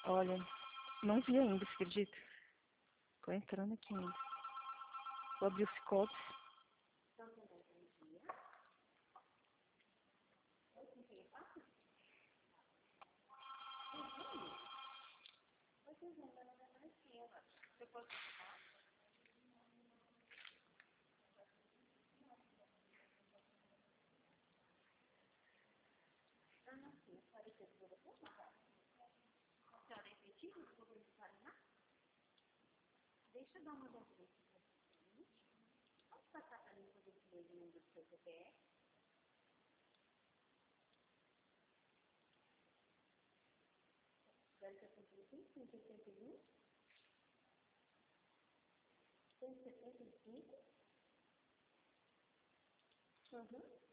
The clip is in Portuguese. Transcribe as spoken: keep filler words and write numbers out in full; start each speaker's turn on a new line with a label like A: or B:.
A: Olha, não vi ainda, você acredita? Tô entrando aqui ainda. Vou abrir o Cicobi.
B: Deixa eu dar uma olhadinha aqui pra vocês. Vamos passar para mim por esse dedinho do seu pé. Agora você tem cento e sessenta e um, cento e setenta e cinco. Uhum.